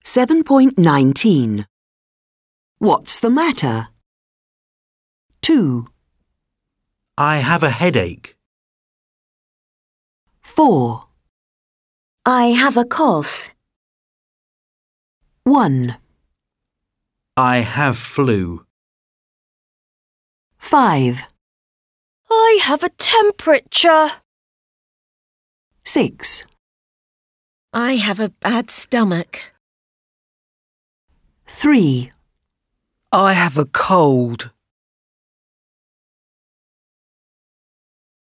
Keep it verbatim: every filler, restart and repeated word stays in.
seven point nineteen. What's the matter? two. I have a headache. four. I have a cough. one. I have flu. five. I have a temperature. six. I have a bad stomach. three. I have a cold.